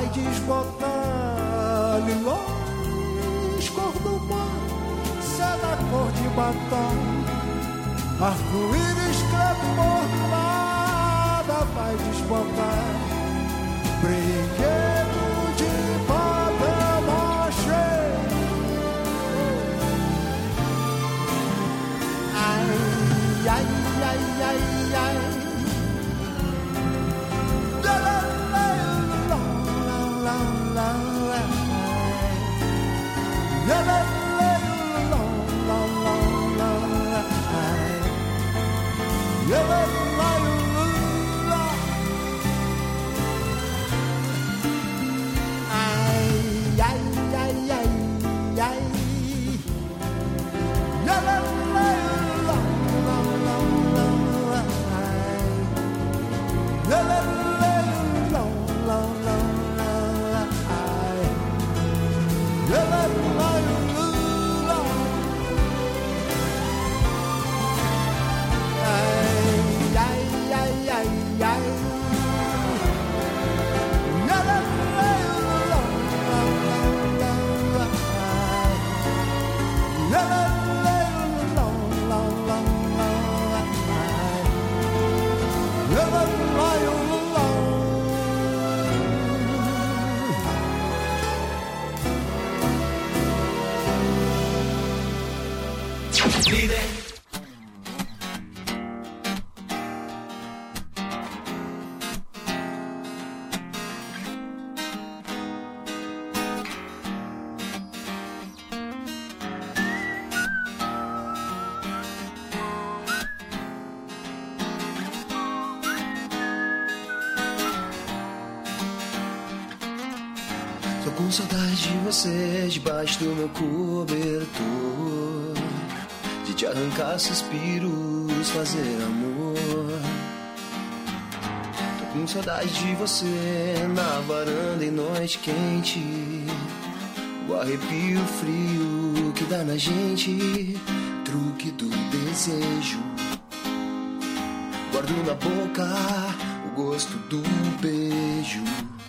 vai desbotar lilás, cor do mar, seda cor de batom, arco-íris crepor, nada vai desbotar, brinquedo de papel machê. Ai, ai, ai, ai, ai. Tô com saudade de você debaixo do meu cobertor, de te arrancar suspiros, fazer amor. Tô com saudade de você na varanda em noite quente, o arrepio frio que dá na gente, truque do desejo. Guardo na boca o gosto do beijo.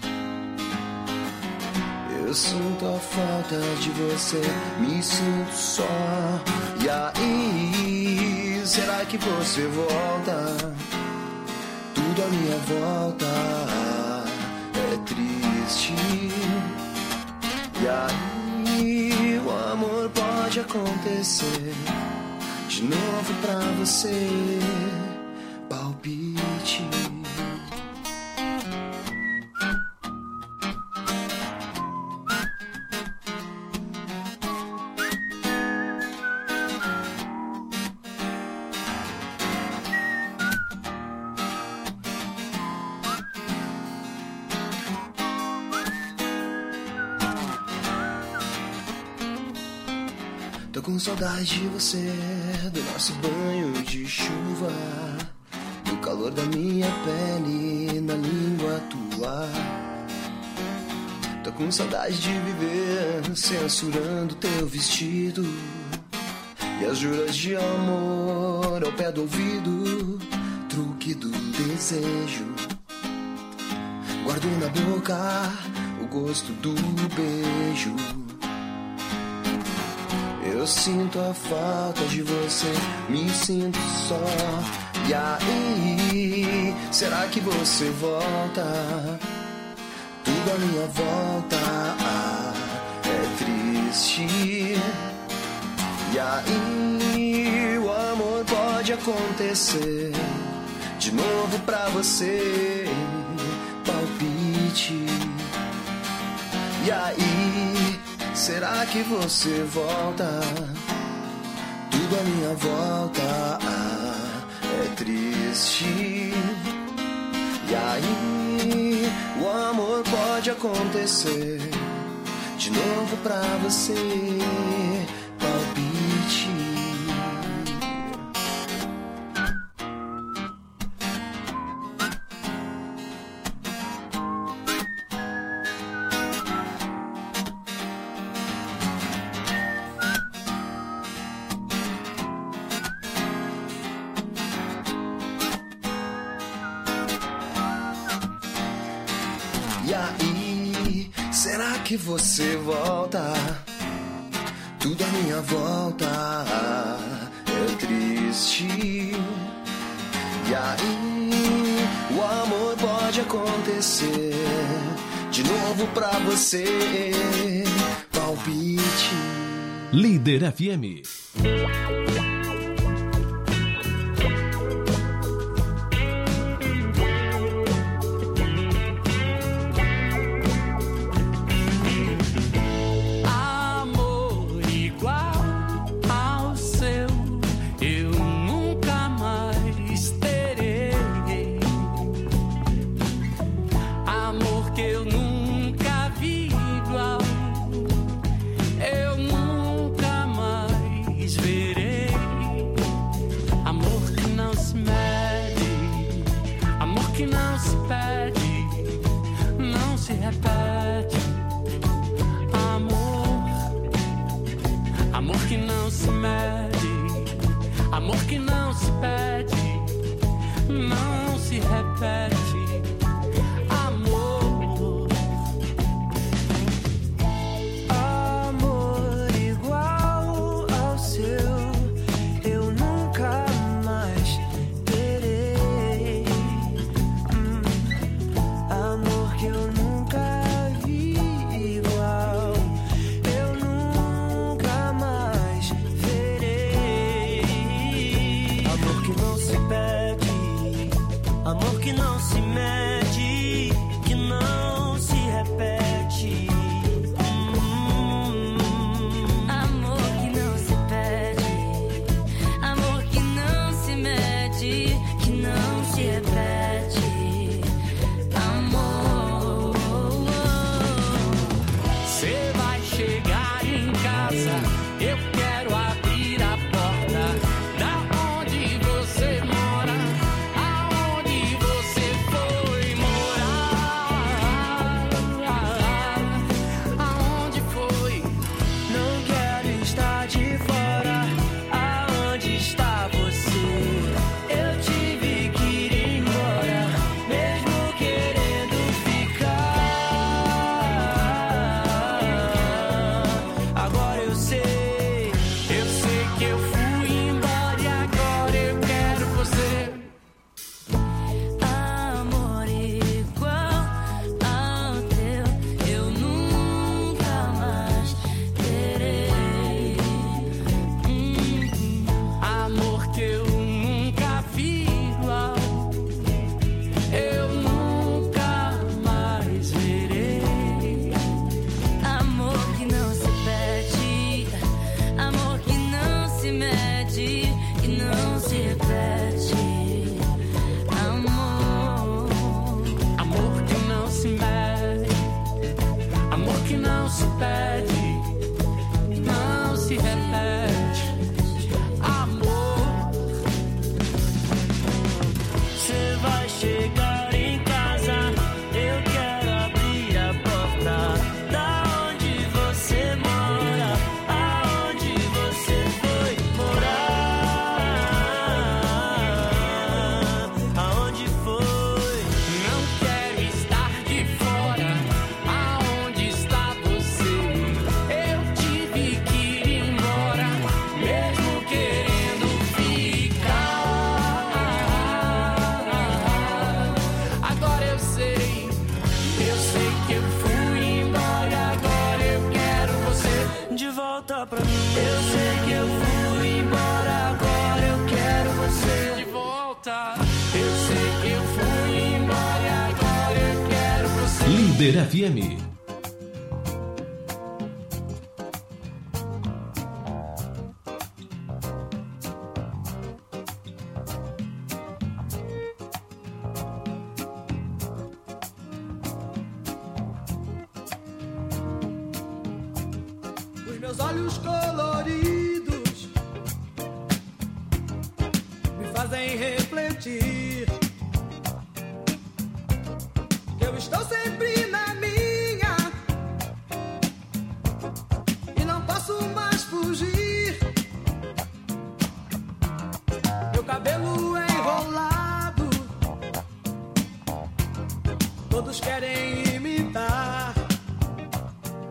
Eu sinto a falta de você, me sinto só. E aí, será que você volta? Tudo à minha volta é triste. E aí, o amor pode acontecer de novo pra você. Palpite. Tô com saudade de você, do nosso banho de chuva, do calor da minha pele na língua tua. Tô com saudade de viver censurando teu vestido e as juras de amor ao pé do ouvido, truque do desejo. Guardo na boca o gosto do beijo. Eu sinto a falta de você, me sinto só. E aí, será que você volta? Tudo à minha volta é triste. E aí, o amor pode acontecer de novo pra você. Palpite. E aí, será que você volta? Tudo à minha volta é triste. E aí, o amor pode acontecer de novo pra você. Palpite. E aí, que você volta, tudo à minha volta é triste. E aí, o amor pode acontecer de novo pra você. Palpite. Líder FM. Líder FM. Os meus olhos coloridos me fazem refletir que eu estou sempre na minha e não posso mais fugir. Meu cabelo enrolado, todos querem imitar.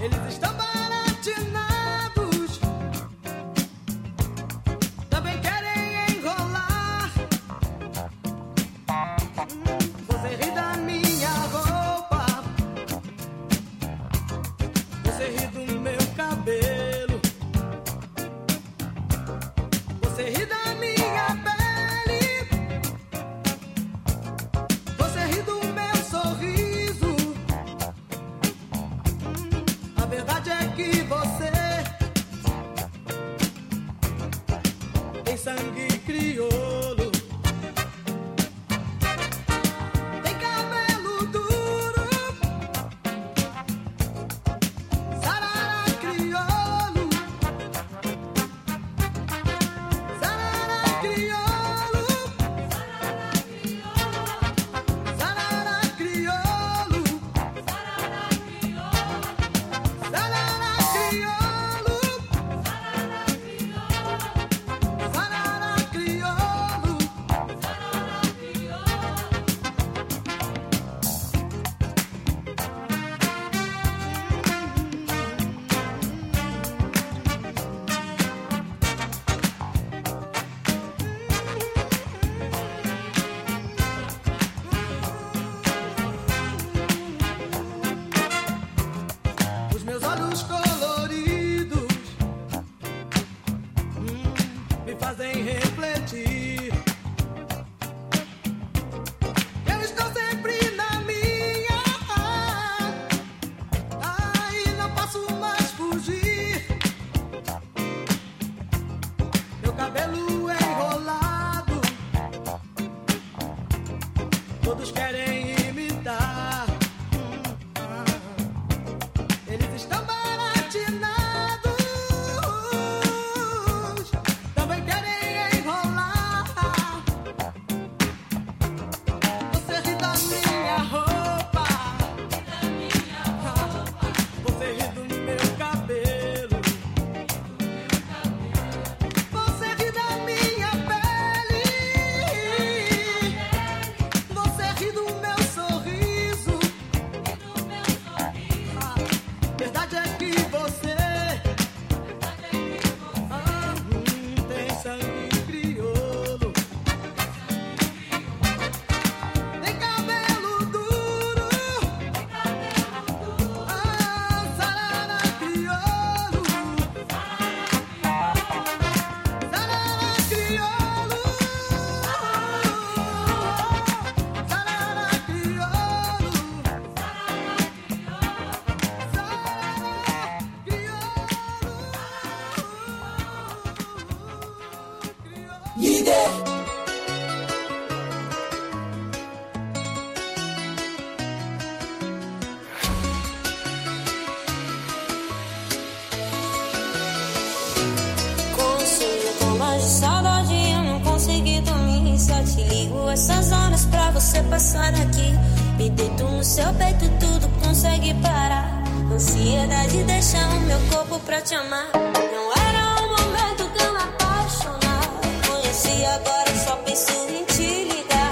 Essas horas pra você passar aqui. Me deito no seu peito, tudo consegue parar. Ansiedade deixa o meu corpo pra te amar. Não era o momento que eu me apaixonar. Conheci agora, só penso em te ligar.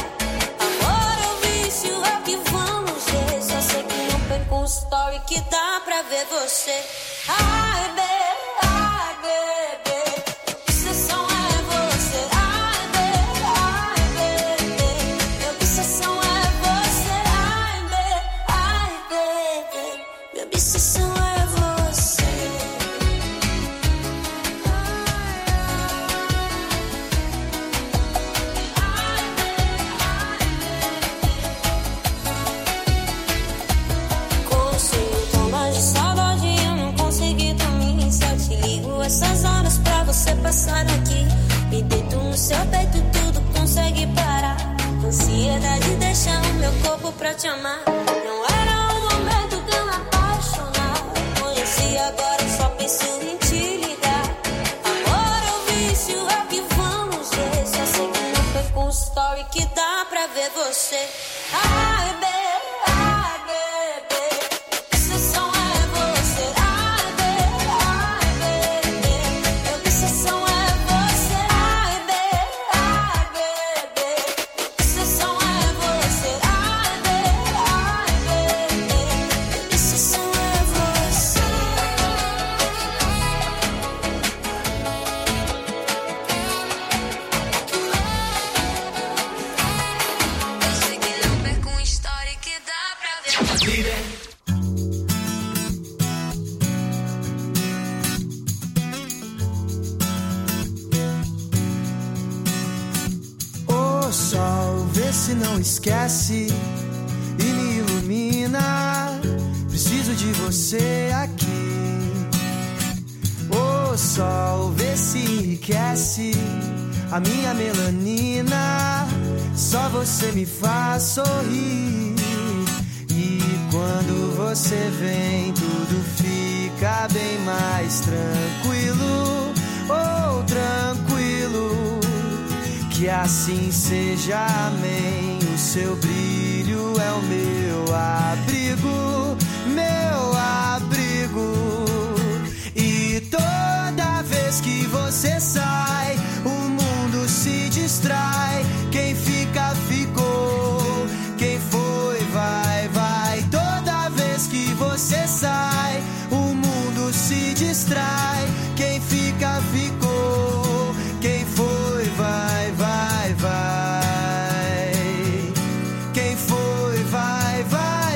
Amor ou vício, é o que vamos ver. Só sei que não perco um story que dá pra ver você. Ai, bebê. Passar aqui, me deito no seu peito, tudo consegue parar. Ansiedade deixa o meu corpo pra te amar. Não era o momento que eu me apaixonar. Conheci agora, só penso em te ligar. Amor ou vício, é o que vamos ver. Só sei que não perco um story que dá pra ver você. Ai, bebê. Você se não esquece e me ilumina. Preciso de você aqui. O sol vê se enriquece a minha melanina. Só você me faz sorrir. E quando você vem, tudo fica bem mais tranquilo. Oh, tranquilo. Que assim seja, amém. O seu brilho é o meu abrigo, meu abrigo. E toda vez que você sai, o mundo se distrai. Quem fica, ficou. Quem foi, vai, vai. Toda vez que você sai, o mundo se distrai. Quem fica, ficou. Quem foi, vai, vai, vai. Quem foi, vai, vai,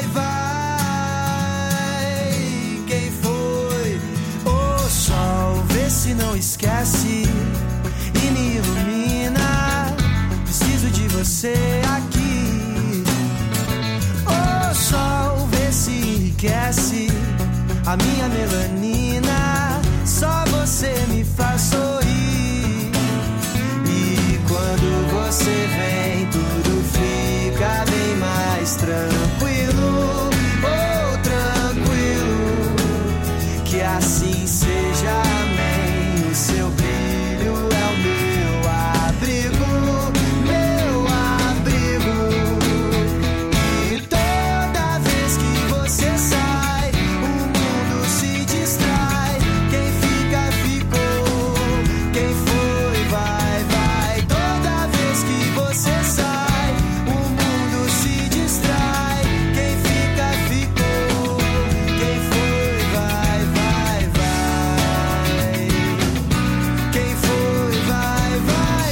vai. Quem foi? O sol vê se não esquece e me ilumina. Preciso de você aqui. O sol vê se enriquece a minha melanina. Só você me faz sorrir. E quando você vem, tudo fica bem mais tranquilo. Oh, tranquilo. Que assim seja, amém. O seu brilho é o meu abrigo, meu abrigo. E toda vez que você sai, o mundo se distrai. Quem fica, ficou. Quem foi, vai, vai. Toda vez que você sai, o mundo se distrai. Quem fica, ficou. Quem foi, vai, vai, vai. Quem foi, vai, vai,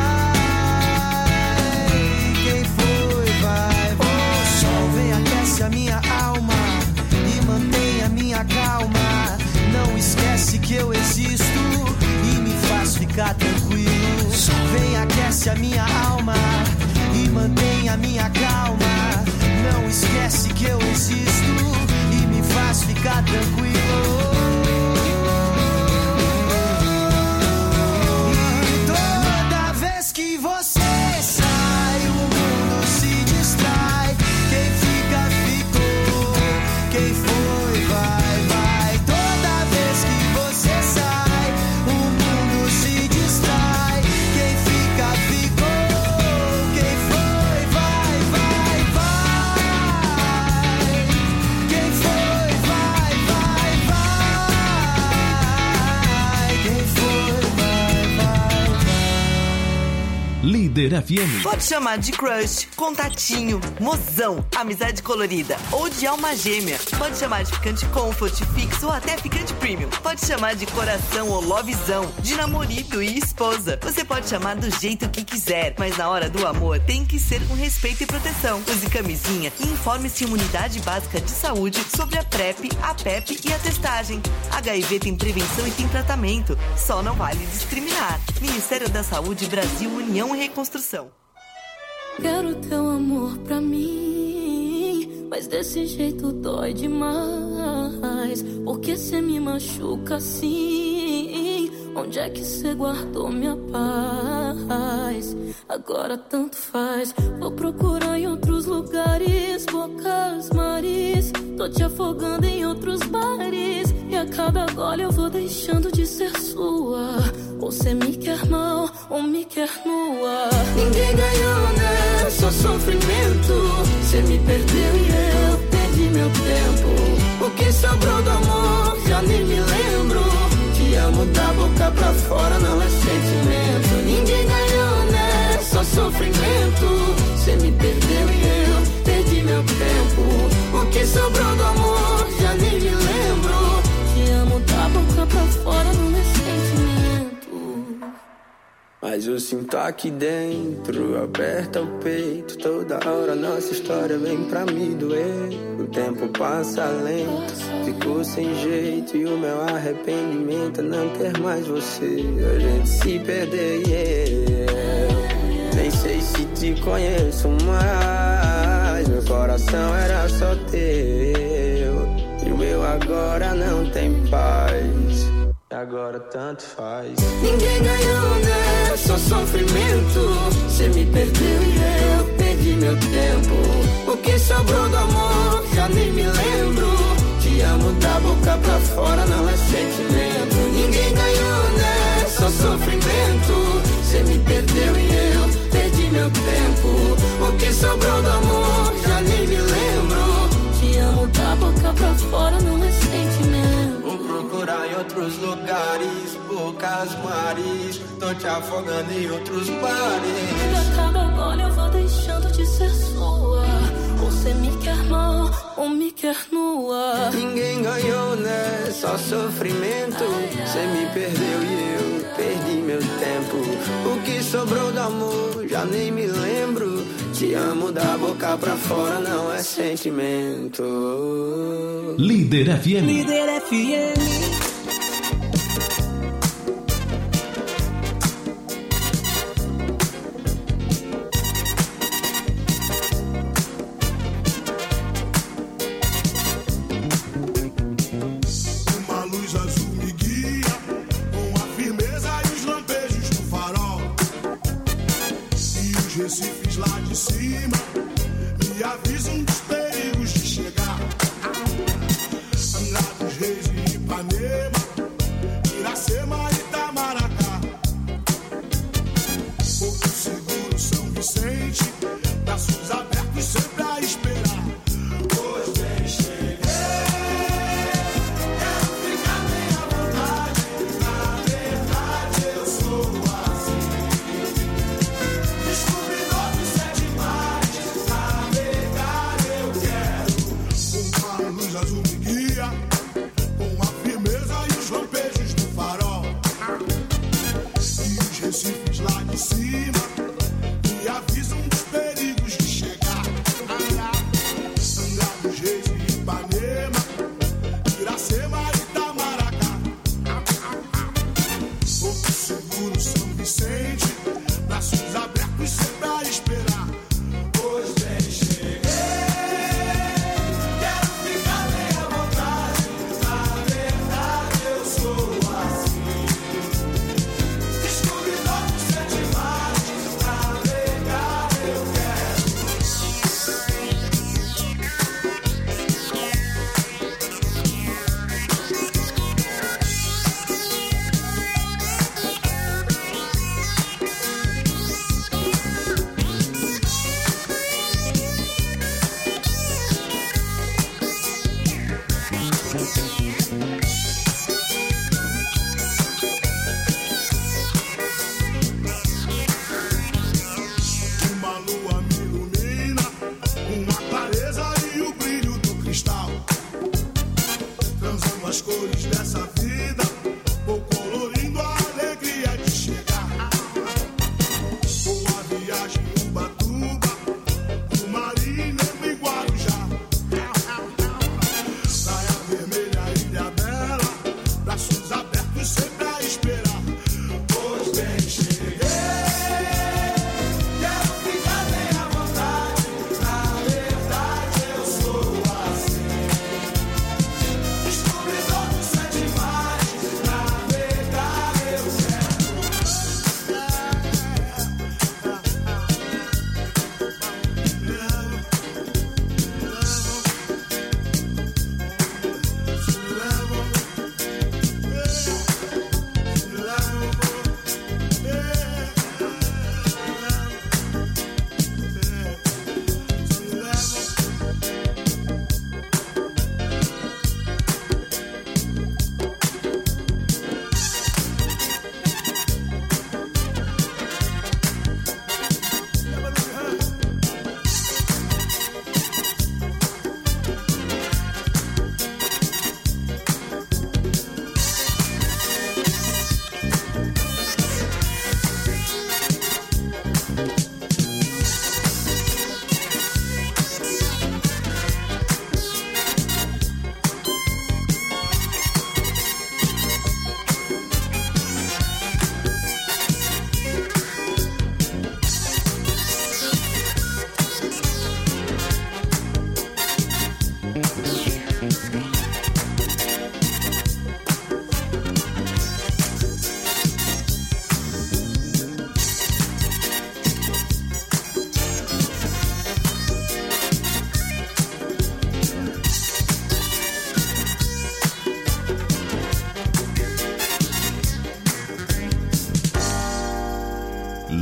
vai. Quem foi, vai, vai. O sol vem, aquece a minha alma e mantém a minha calma. Não esquece que eu existo e me faz ficar tranquilo. Vem, aquece a minha alma e mantém a minha calma. Não esquece que eu existo e me faz ficar tranquilo. E toda vez que você sai, o mundo se distrai. Quem fica, ficou. Quem foi, vai, vai. Toda vez que você sai, o mundo se distrai. Quem fica, ficou. Quem foi, vai, vai, vai. Quem foi, vai, vai, vai. Quem foi, vai, vai, vai. Líder FM. Pode chamar de crush, contatinho, mozão, amizade colorida ou de alma gêmea. Pode chamar de ficante comfort, fixo ou até ficante premium. Pode chamar de coração ou lovezão, de namorado e esposa. Você pode chamar do jeito que quiser, mas na hora do amor tem que ser com respeito e proteção. Use camisinha e informe-se em Unidade Básica de Saúde sobre a PrEP, a PEP e a testagem. HIV tem prevenção e tem tratamento. Só não vale discriminar. Ministério da Saúde, Brasil, União e Reconstrução. Quero teu amor pra mim, mas desse jeito dói demais. Porque cê me machuca assim? Onde é que cê guardou minha paz? Agora tanto faz. Vou procurar em outros lugares, bocas, mares. Tô te afogando em outros bares. E a cada gole eu vou deixando de ser sua. Ou cê me quer mal, ou me quer nua. Ninguém ganhou, né? Só sofrimento. Cê me perdeu e eu perdi meu tempo. O que sobrou do amor, já nem me lembro. Te amo da boca pra fora, não é sentimento. Ninguém ganhou, né? Só sofrimento. Cê me perdeu e eu perdi meu tempo. O que sobrou do amor, já nem me lembro. Te amo da boca pra fora, não é sentimento. Mas eu sinto aqui dentro, aperta o peito. Toda hora nossa história vem pra me doer. O tempo passa lento, ficou sem jeito. E o meu arrependimento é não ter mais você. A gente se perder, yeah. Nem Nem sei se te conheço mais. Meu coração era só teu, e o meu agora não tem paz. Agora tanto faz. Ninguém ganhou, né? Só sofrimento. Cê me perdeu e eu perdi meu tempo. O que sobrou do amor, já nem me lembro. Te amo da boca pra fora, não é sentimento. Ninguém ganhou, né? Só sofrimento. Cê me perdeu e eu perdi meu tempo. O que sobrou do amor, já nem me lembro. Te amo da boca pra fora, não é sentimento. Vou procurar em outros lugares, bocas, mares. Tô te afogando em outros bares. A cada gole eu vou deixando de ser sua. Ou cê me quer mal, ou me quer nua. Ninguém ganhou, né? Só sofrimento. Cê me perdeu e eu perdi meu tempo. O que sobrou do amor, já nem me lembro. Te amo da boca pra fora, não é sentimento. Líder FM. Líder FM. Uma luz azul me guia, com a firmeza e os lampejos do farol. E os recifes lá de cima me avisam dos perigos de chegar. Angra dos Reis e Ipanema, Iracema e Itamaracá. Porto Seguro, São Vicente, braços abertos sempre a esperar. Hoje bem cheguei. Azul me guia, com a firmeza e os lampejos do farol. E os recifes lá de cima me avisam dos perigos de chegar. Angra dos Reis e Ipanema, Iracema e Itamaracá. Porto Seguro, São Vicente, braços abertos sempre a esperar. Hoje bem cheguei. Uma lua me ilumina, com a clareza e o brilho do cristal. Transando as cores dessa vida, vou colorindo a alegria de chegar. Vou a viagem em Ubatuba, do Marina e Guarujá. Praia Vermelha, Ilha Bela, braços abertos sempre a esperar. Hoje bem cheguei.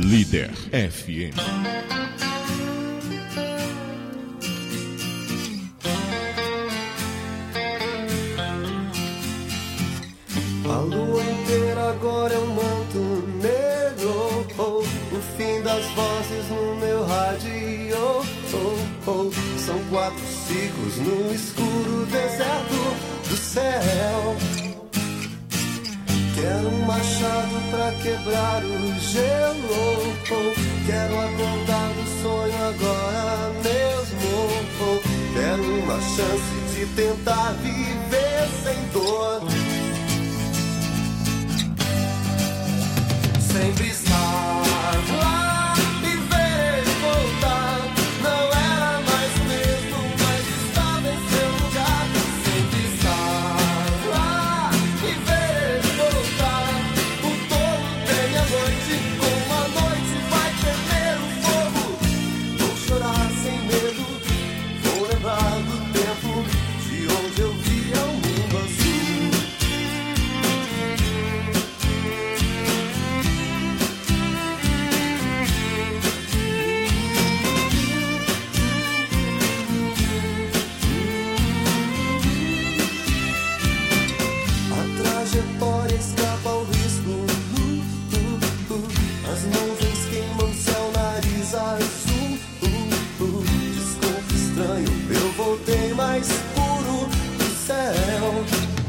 Líder FM. A lua inteira agora é um manto negro, oh, o fim das vozes no meu rádio, oh, oh. São 4 ciclos no escuro deserto do céu. Quero um machado pra quebrar o gelo, oh. Quero acordar do sonho agora mesmo, oh. Quero uma chance de tentar viver sem dor. Sempre estar lá e ver ele voltar. Não era mais o mesmo, mas estava em seu lugar. Sempre estar lá e ver ele voltar. O tolo tem a noite, como a noite vai tremer o fogo. Vou chorar sem medo, vou lembrar do tempo de onde eu via o mundo azul. Trajetória escapa ao risco, as nuvens queimam céu, nariz azul, desculpe estranho, eu voltei mais puro do céu.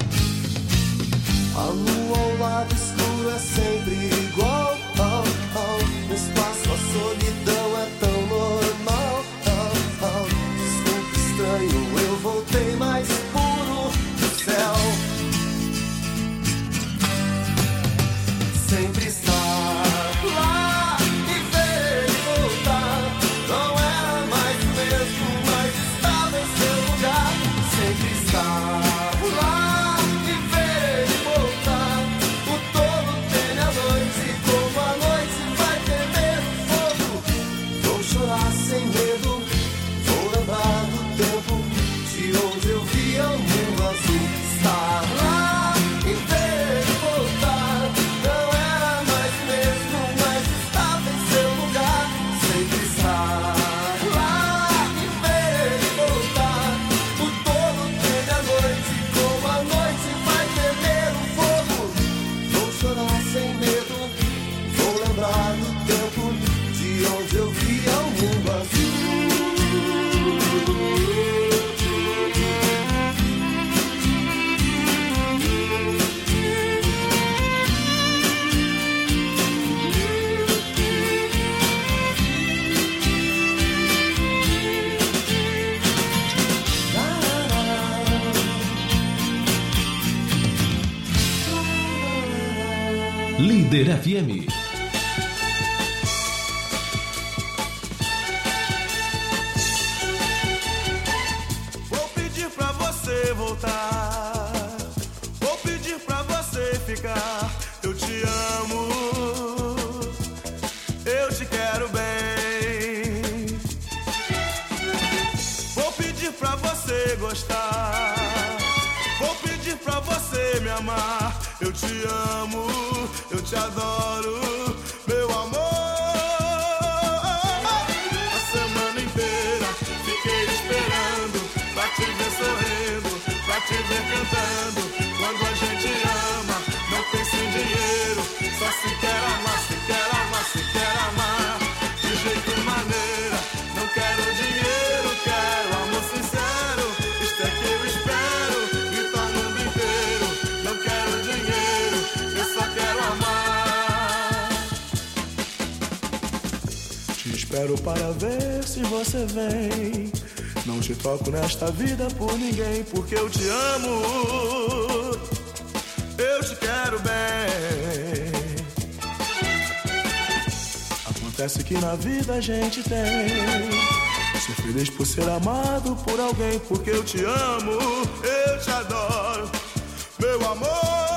A lua ao lado escuro é sempre igual, no espaço a solidão é tão normal, desculpe estranho, eu voltei mais puro do céu. Sempre estar lá e ver ele voltar. Não era mais o mesmo, mas estava em seu lugar. Sempre estar lá e ver ele voltar. O tolo teme a noite, como a noite vai temer o fogo. Vou chorar sem medo, vou lembrar do tempo de onde eu via o mundo azul. Estar lá e ver ele voltar. Líder FM. Vou pedir pra você voltar, vou pedir pra você ficar. Eu te amo, eu te quero bem. Vou pedir pra você gostar, vou pedir pra você me amar. Eu te amo, eu te adoro, meu amor. A semana inteira fiquei esperando pra te ver sorrindo, pra te ver cantando. Quando a gente ama, não pensa em dinheiro, só se quer amar, se quer amar, se quer amar. De jeito e maneira, não quero dinheiro, quero amor sincero. Isto é que eu espero, gritar no mundo inteiro. Não quero dinheiro, eu só quero amar. Te espero para ver se você vem. Não te troco nesta vida por ninguém, porque eu te amo, eu te quero bem. Acontece que na vida a gente tem ser feliz por ser amado por alguém, porque eu te amo, eu te adoro, meu amor.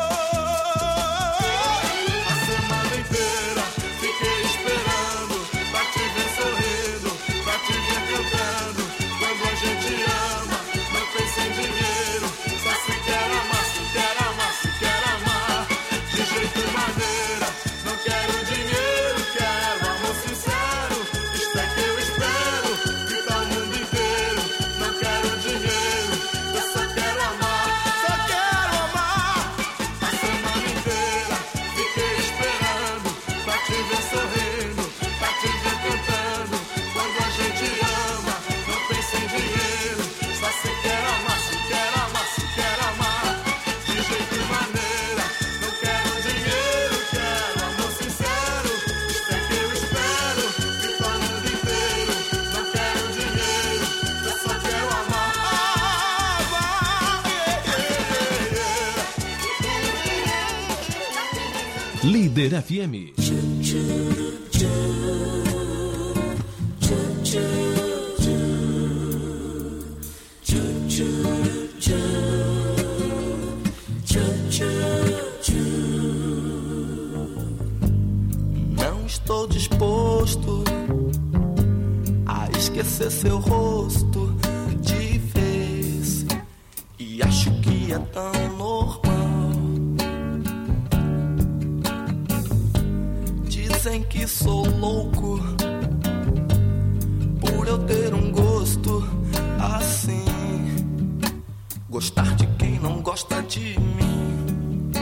A semana inteira fiquei esperando pra te ver sorrindo, pra te ver cantando. Quando a gente ama, não pensa em dinheiro, só se quer amar, se quer amar, se quer amar. De jeito e maneira, não quero dinheiro, quero amor. Líder FM. Não estou disposto a esquecer seu rosto de vez, e acho que é tão normal. Dizem que sou louco por eu ter um gosto assim, gostar de quem não gosta de mim.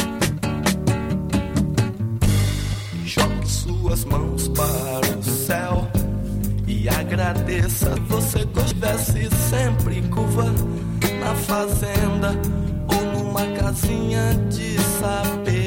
Jogue suas mãos para o céu e agradeça. Você estivesse sempre curva na fazenda ou numa casinha de saber.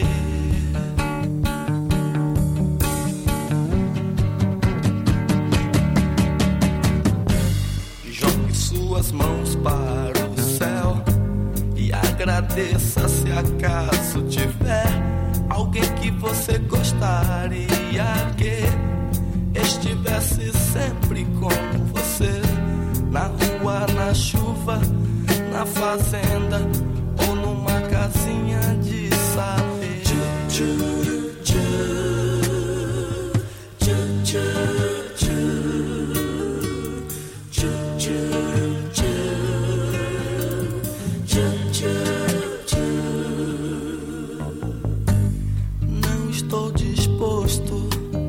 Jogue suas mãos para o céu e agradeça se acaso tiver alguém que você gostaria que estivesse sempre com você, na rua, na chuva, na fazenda ou numa casinha de saber. Não estou disposto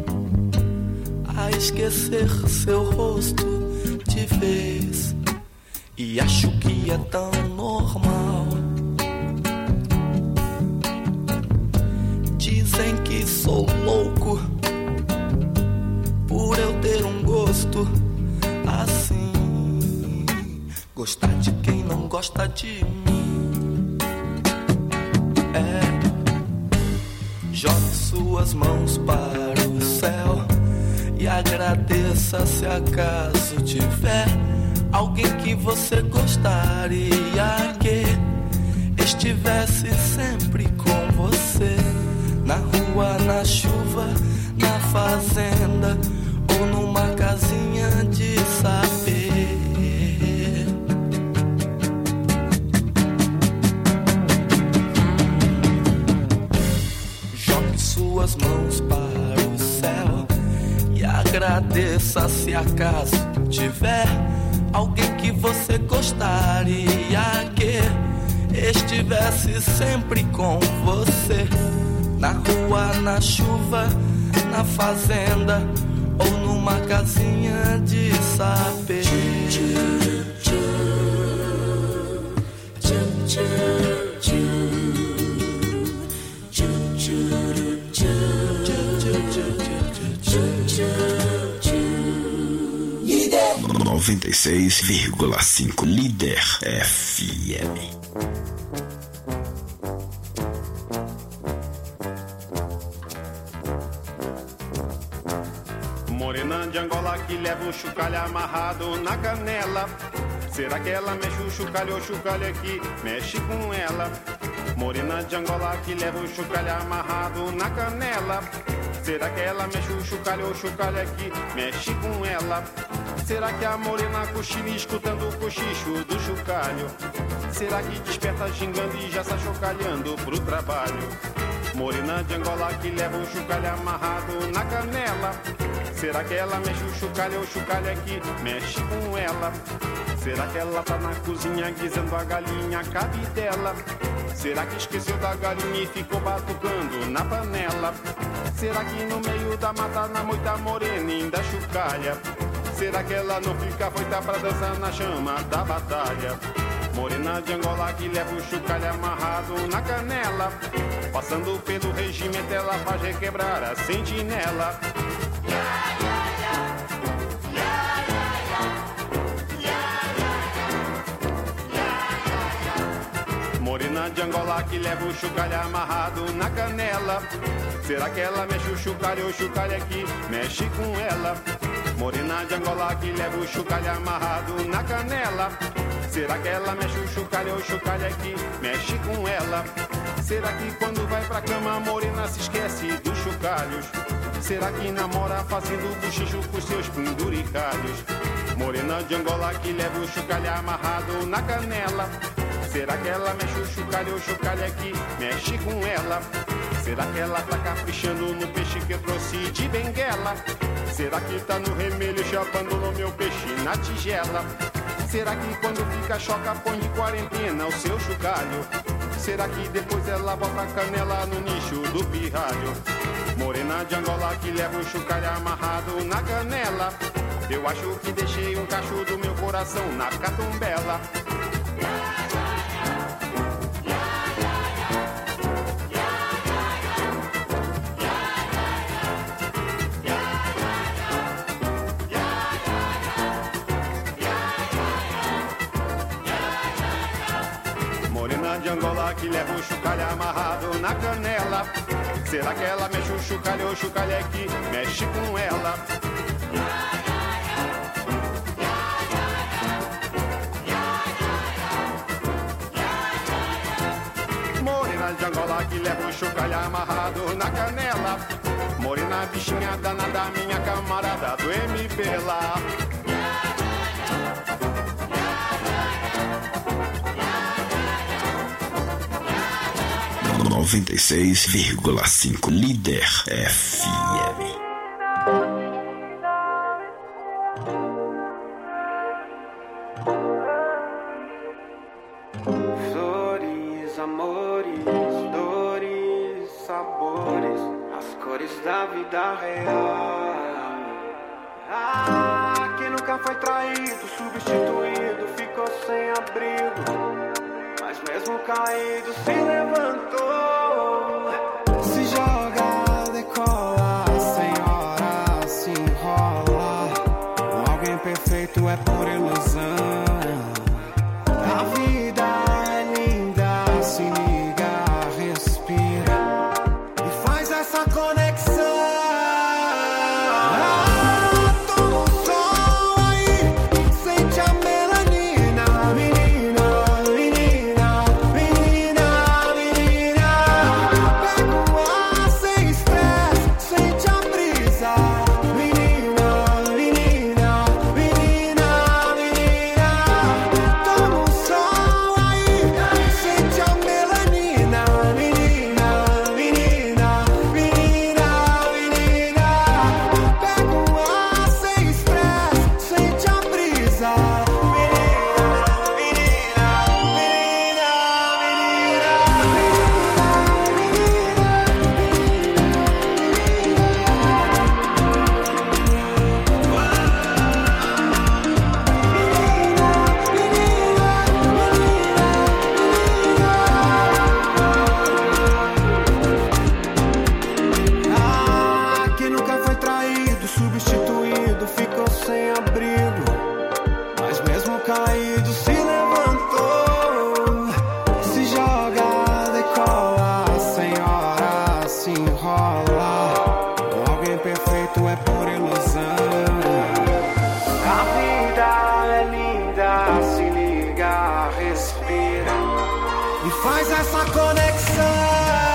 a esquecer seu rosto de vez, e acho que é tão normal. Dizem que sou louco por eu ter um gosto assim, gostar de quem não gosta de mim. Jogue suas mãos para o céu e agradeça se acaso tiver alguém que você gostaria que estivesse sempre com você, na rua, na chuva, na fazenda ou numa casinha de saber. Jogue suas mãos para o céu e agradeça se acaso tiver alguém que você gostaria que estivesse sempre com você, na rua, na chuva, na fazenda ou numa casinha de saber. Líder 96,5 Líder FM. Morena de Angola que leva o chocalho amarrado na canela. Será que ela mexe o chocalho ou o chocalho aqui mexe com ela? Morena de Angola que leva o chocalho amarrado na canela. Será que ela mexe o chocalho ou o chocalho aqui mexe com ela? Será que a morena cochila escutando o cochicho do chocalho? Será que desperta gingando e já sai chocalhando pro trabalho? Morena de Angola que leva o chocalho amarrado na canela. Será que ela mexe o chocalho ou o chocalho aqui mexe com ela? Será que ela tá na cozinha guisando a galinha cabe dela? Será que esqueceu da galinha e ficou batucando na panela? Será que no meio da mata na moita morena ainda chocalha? Será que ela não fica foita pra dançar na chama da batalha? Morena de Angola que leva o chocalho amarrado na canela. Passando pelo regimento ela faz requebrar a sentinela. Morena de Angola que leva o chocalho amarrado na canela. Será que ela mexe o chocalho ou o chocalho aqui mexe com ela? Morena de Angola que leva o chocalho amarrado na canela. Será que ela mexe o chocalho ou o chocalho aqui mexe com ela? Será que quando vai pra cama a morena se esquece dos chocalhos? Será que namora fazendo buchicho com seus penduricalhos? Morena de Angola que leva o chocalho amarrado na canela. Será que ela mexe o chocalho aqui mexe com ela? Será que ela tá caprichando no peixe que eu trouxe de Benguela? Será que tá no remelho chapando no meu peixe na tigela? Será que quando fica choca põe de quarentena o seu chocalho? Será que depois ela bota a canela no nicho do pirralho? Morena de Angola que leva o chocalho amarrado na canela. Eu acho que deixei um cacho do meu coração na catumbela. Morena de Angola que leva o chocalho amarrado na canela. Será que ela mexe o chocalho é que mexe com ela? Morena de Angola que leva o chocalho amarrado na canela. Morena bichinha danada, minha camarada do MP lá. 96,5 Líder FM. Flores, amores, dores, sabores, as cores da vida real. Ah, quem nunca foi traído, substituído, ficou sem abrigo, mas mesmo caído se levantou. Se joga, decola, senhora, se enrola. Alguém perfeito é por ilusão. A vida é linda, se liga, respira e faz essa conexão. Toma um sol aí, sente a melanina, menina, menina, menina, menina. Pega o ar sem estresse, sente a brisa, menina, menina, menina, menina. Toma um sol aí, sente a melanina, menina, menina, menina, menina. Pega o ar sem estresse, sente a brisa, menina, menina, Ah, quem nunca foi traído, substituído, ficou sem abrigo, mas mesmo caído se levantou. Se joga, decola, senhora, se enrola. Alguém perfeito é por ilusão. A vida é linda, se liga, respira e faz essa conexão.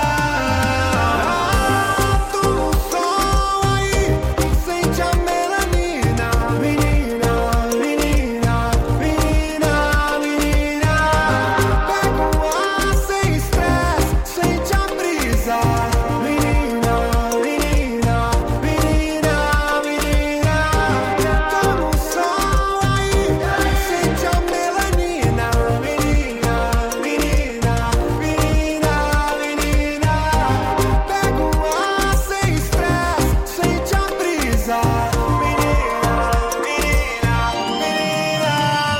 Toma um sol aí, sente a melanina, menina, menina, menina, menina. Pega o ar sem estresse, sente a brisa, menina, menina, menina, menina. Toma um sol aí, sente a melanina, menina, menina, menina, menina. Pega o ar sem estresse, sente a brisa, menina, menina, menina,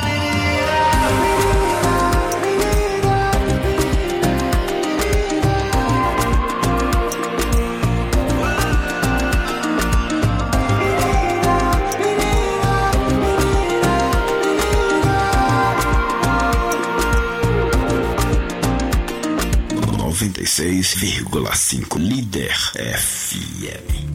menina. 96,5 Líder FM.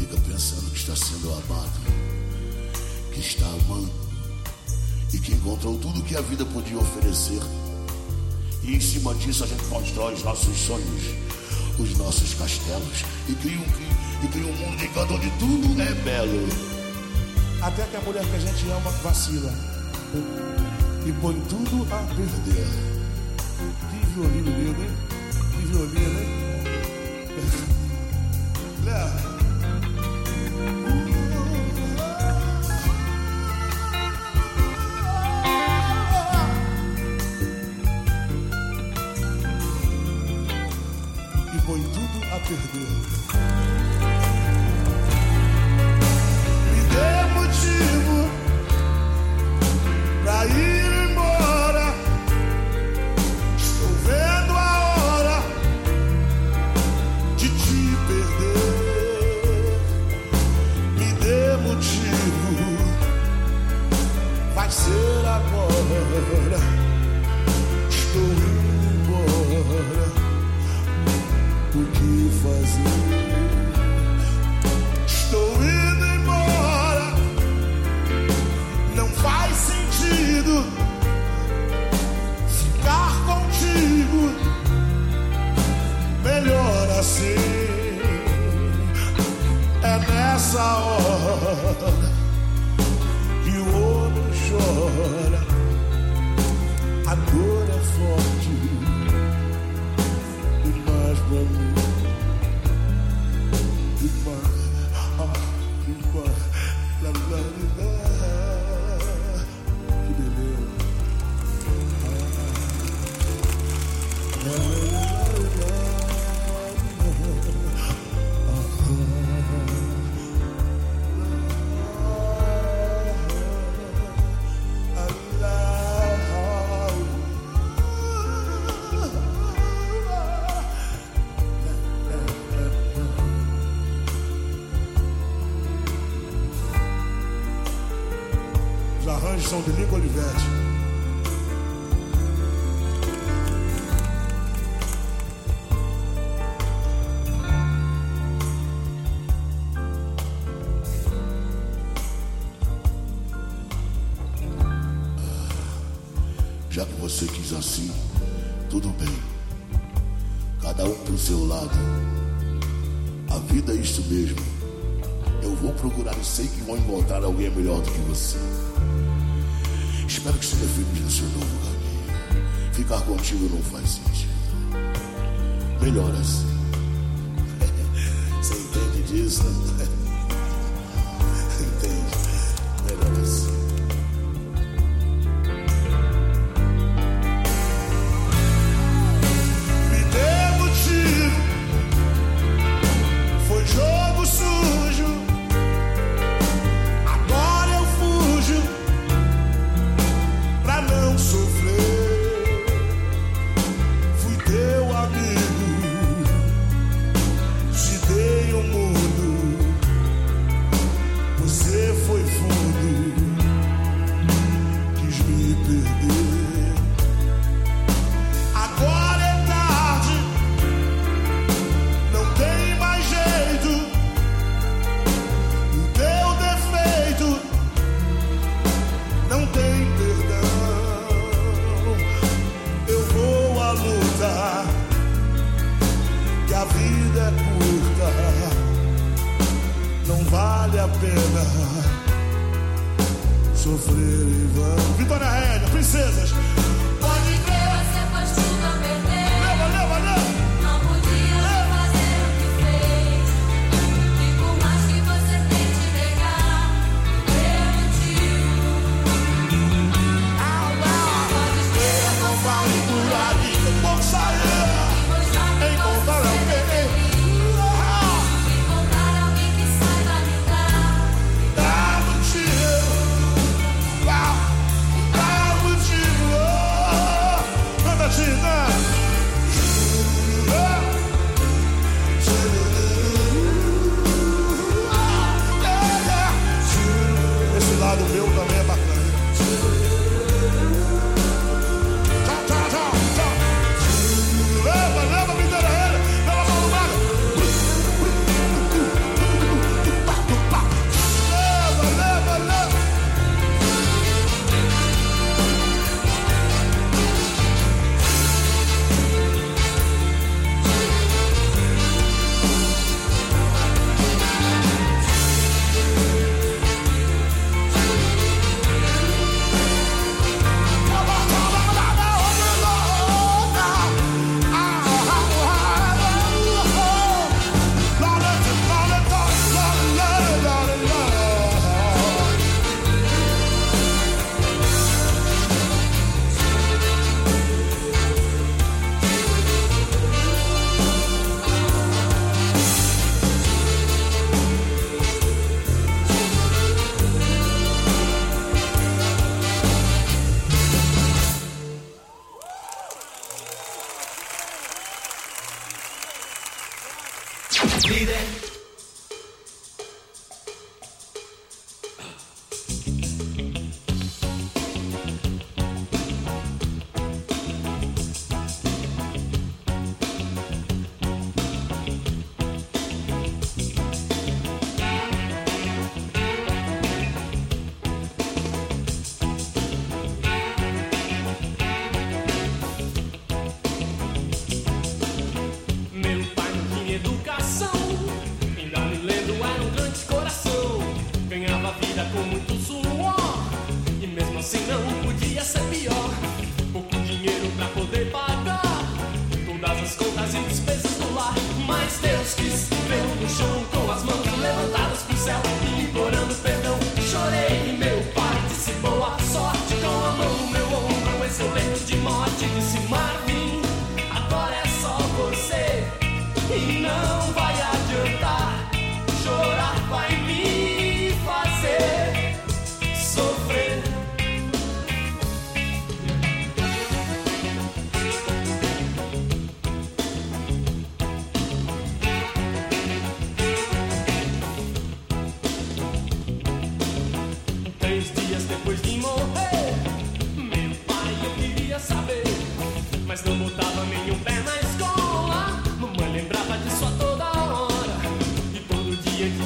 fica pensando que está sendo amado, que está amando e que encontrou tudo que a vida podia oferecer. E em cima disso a gente constrói os nossos sonhos, os nossos castelos e cria um mundo de encanto onde tudo é belo. Até que a mulher que a gente ama vacila e põe tudo a perder. Que violino lindo, hein? Que violino, hein? Léo. E põe tudo a perder. Me dê motivo pra ir embora. Estou vendo a hora de te perder. Me dê motivo, vai ser agora. Estou indo embora. O que fazer? Estou indo embora. Não faz sentido ficar contigo. Melhor assim. É nessa hora que o outro chora. A dor é forte demais pra mim. Demais. Demais. La, la, la. Que beleza. La, la, la, os arranjos são de Nico Olivetti. Já que você quis assim, tudo bem. Cada um pro seu lado. A vida é isso mesmo. Eu vou procurar e sei que vou encontrar alguém melhor do que você. Espero que seja feliz no seu novo caminho. Ficar contigo não faz sentido. Melhor assim. Você entende disso? Entende? Melhor assim. Me dê motivo. Foi jogo sujo. Agora eu fujo pra não sofrer. Fui teu amigo, te dei o mundo. Você foi fundo, quis me perder. Agora é tarde, não tem mais jeito. O teu defeito não tem perdão. Eu vou à luta, que a vida é curta. Não vale a pena sofrer em vão. Vitória Régia, princesas. Pode crer, você pôs tudo a perder. Leva, leva, leva. Não podia fazer o que fez. E por mais que você tente negar, eu motivo. Pode crer, eu não Fale por aí, eu vou sair. Encontrar alguém. encontrar alguém que saiba me dar. Dá motivo. Dá motivo.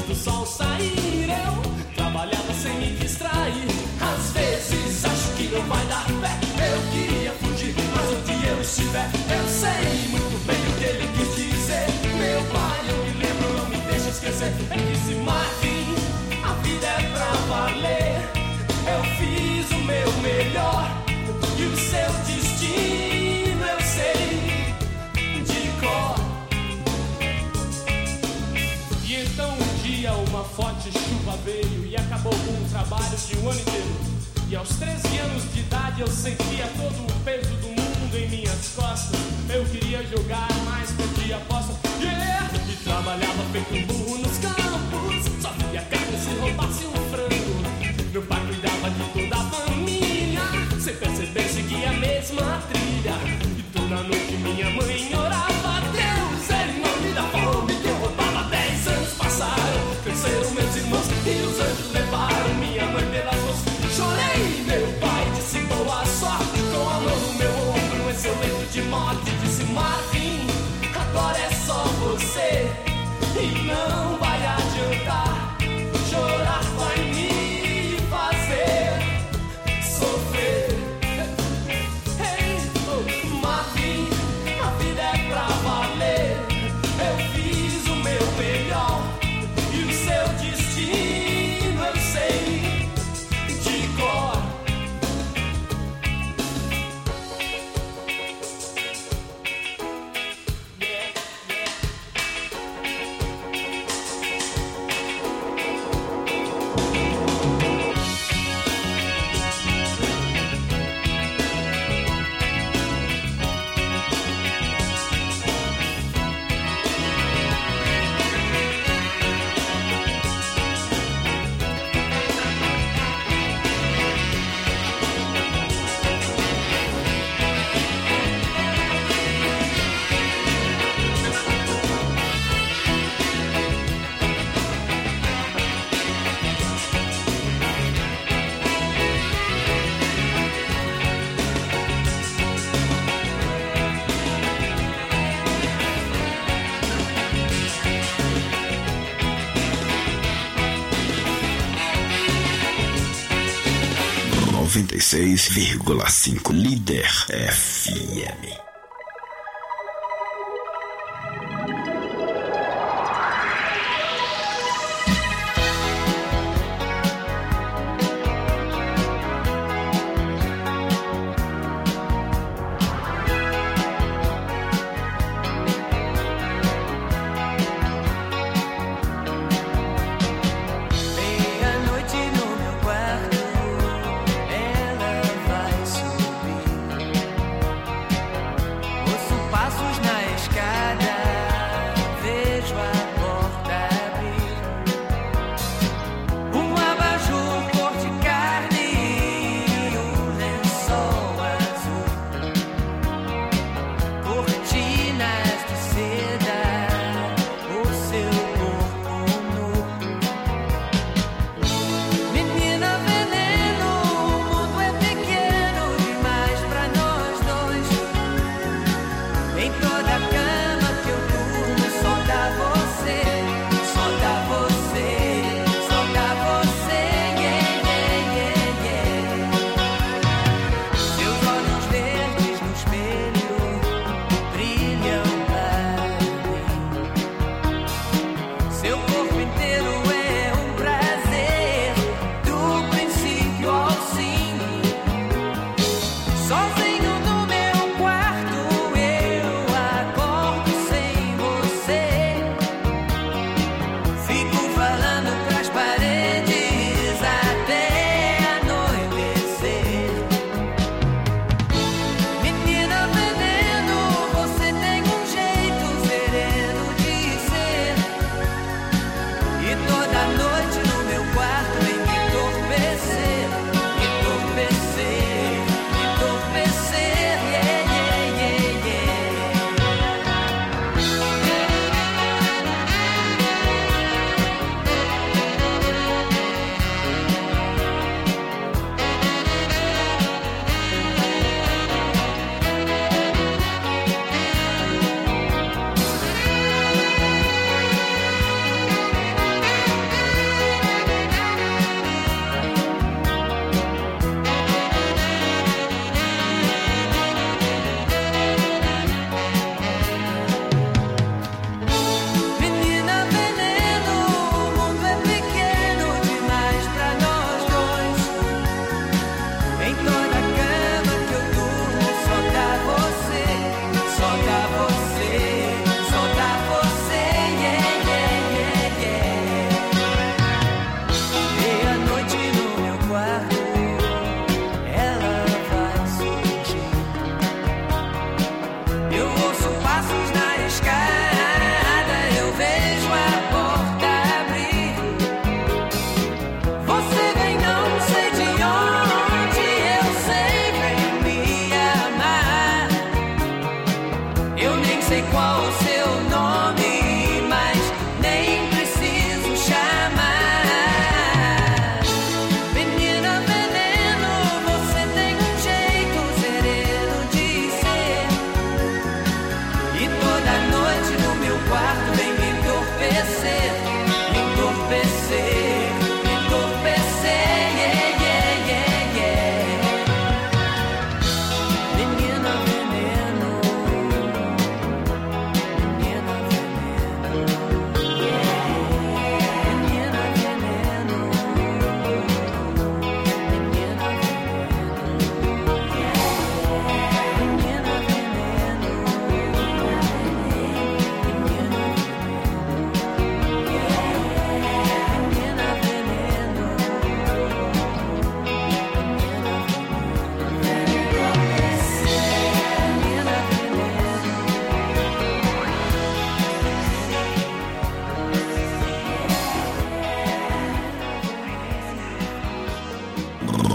antes do sol sair eu trabalhava sem me distrair. Às vezes acho que não vai dar pé, eu queria fugir, mas onde eu estiver eu sei muito bem o que ele quis dizer. Meu pai, eu me lembro, não me deixa esquecer. Ele disse: Marvin, a vida é pra valer. Eu fiz o meu melhor e o seu destino eu sei de cor. E então um dia uma forte chuva veio e acabou com o trabalho de um ano inteiro. E aos 13 anos de idade eu sentia todo o peso do mundo em minhas costas. Eu queria jogar, mas perdi a aposta. E trabalhava feito um burro nos campos, só via carne se roubasse um frango. Meu pai cuidava de toda a família, sem perceber seguia a mesma trilha. E toda noite minha mãe orava: Deus, ele não me dá fome que eu roubava. 10 anos passaram, cresceram meus irmãos e os anjos levaram minha mãe pelas mãos. Chorei, meu pai disse boa sorte, com a mão no meu ombro em seu leito de morte. Disse: Marvin, agora é só você e não vai adiantar. Chorar vai me fazer sofrer. Hey, oh, Marvin, a vida é pra valer. Eu fiz o meu melhor e o seu destino eu sei de cor. 96,5 Líder FM. Ela vai subir.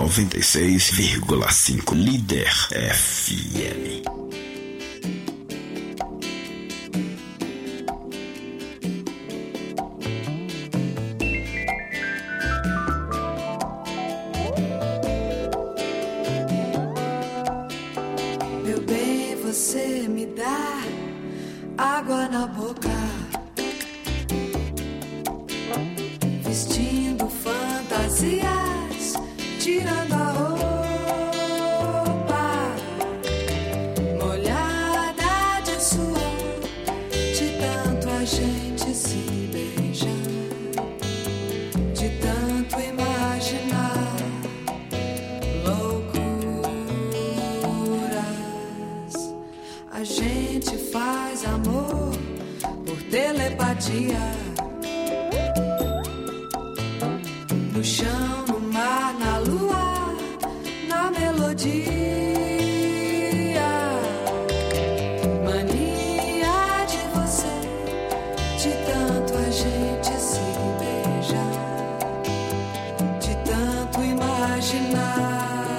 96,5 Líder FM. Meu bem, você me dá água na boca, vestindo fantasias, tirando a roupa, molhada de suor, de tanto a gente se beijar, de tanto imaginar loucuras. A gente faz amor por telepatia, no chão, no mar, na lua, na melodia. Mania de você, de tanto a gente se beijar, de tanto imaginar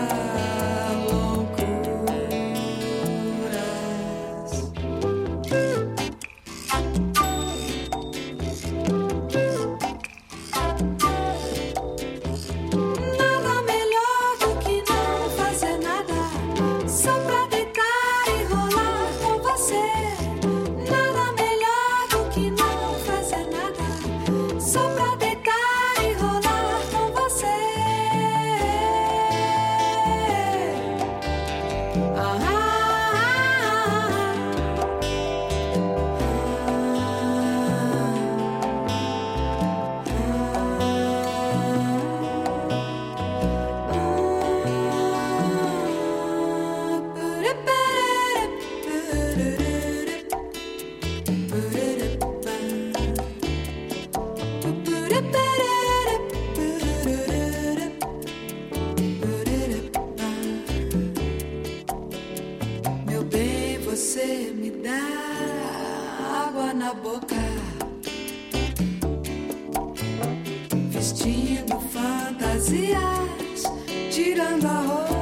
você me dá água na boca, vestindo fantasias, tirando a roupa.